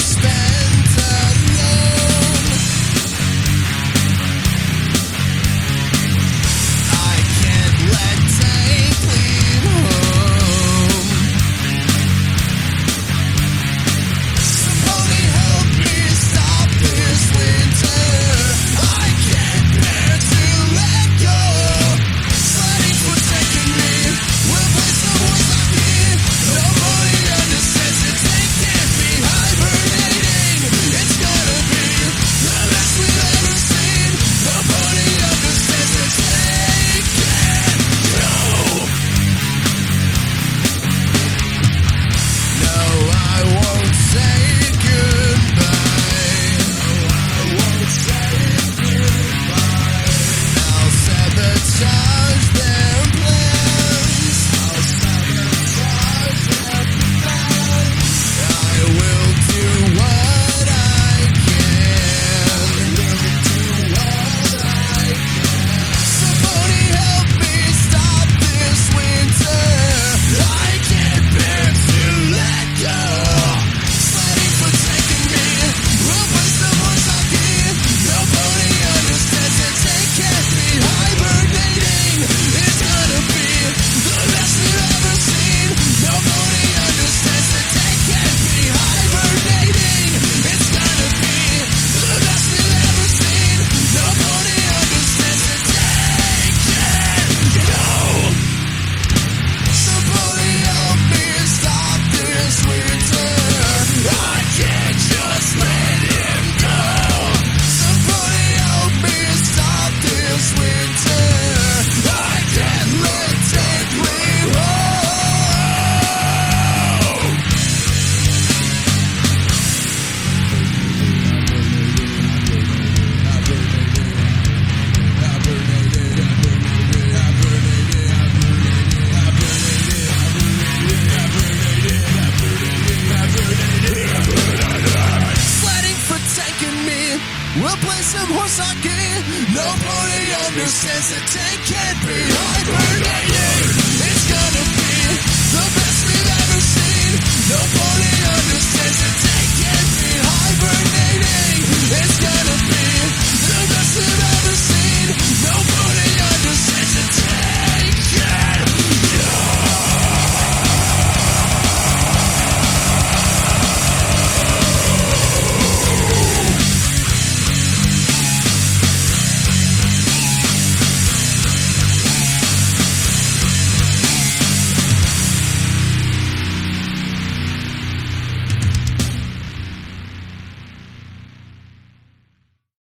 spent alone. I can't let Tank leave home. Somebody help me stop this winter. I can't bear to let go. Sledding for taking me. We'll play some more soccer. Nobody understands it. Tank can't be hibernating. It's gonna be the best we've ever seen. Nobody understands it. Tank can't go. No, I won't say goodbye. No, I won't say goodbye. I'll sabotage their plans. I'll sabotage their plans. I will do what I can. I will do what I can. Somebody help me stop this winter. I can't bear to let go. Sledding for taking me. We'll play some more soccer. Nobody understands it. Tank can't be hibernating. It's gonna be the best we've ever seen. Nobody understands it. Tank can't be hibernating. It's gonna be the best we've ever seen. Nobody understands it. Tank can't go. Somebody help me stop this winter. I can't just let him go. Somebody help me stop this winter. I can't let Tank leave home. Sledding for taking me. We'll play some horse hockey. Nobody understands that Tank can't be hibernating.